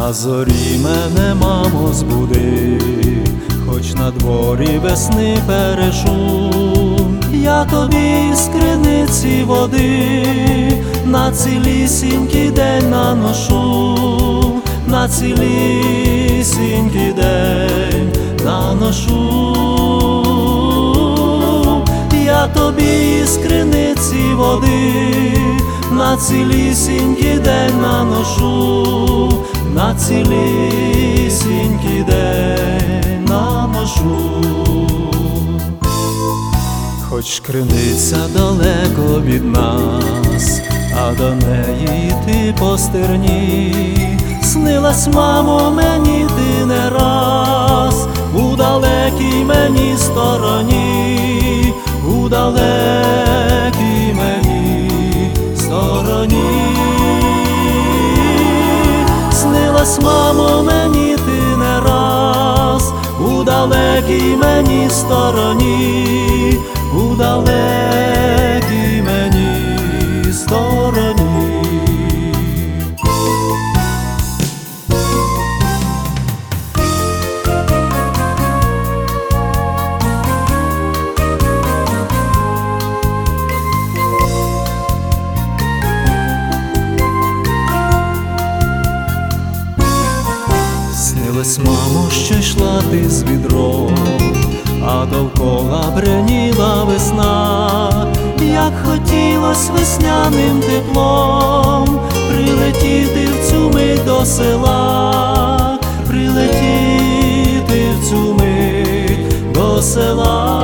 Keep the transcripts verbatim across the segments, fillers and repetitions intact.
На зорі мене, мамо, збуди, хоч на дворі весни перешум. Я тобі з криниці води на цілісінький день наношу, на цілісінький день наношу. Я тобі з криниці води на цілісінький день наношу, на цілісінький день наношу. Хоч криниця далеко від нас, а до неї йти по стерні, снилась, мамо, мені ти не раз у далекій мені стороні, у далекій мені стороні. Снилась, мамо, мені ти не раз у далекій мені стороні, у далекій мені стороні. Снилась, мамо, що йшла ти з відром, а довкола бреніла весна. Як хотілось весняним теплом прилетіти в цю мить до села, прилетіти в цю мить до села.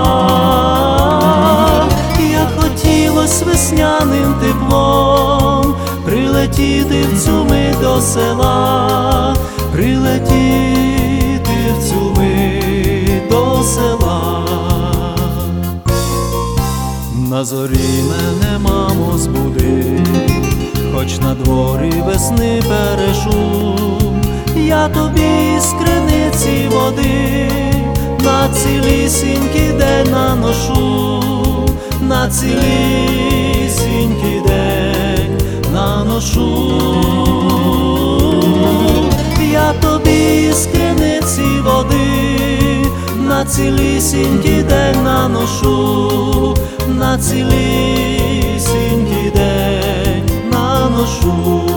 Як хотілось весняним теплом прилетіти в цю мить до села, прилетіти в цю мить до села. На зорі мене, мамо, збуди, хоч на дворі весни перешум. Я тобі з криниці води на цілісінький день наношу, на цілісінький день наношу. Я тобі з криниці води на цілісінький день наношу, на цілісінький день наношу.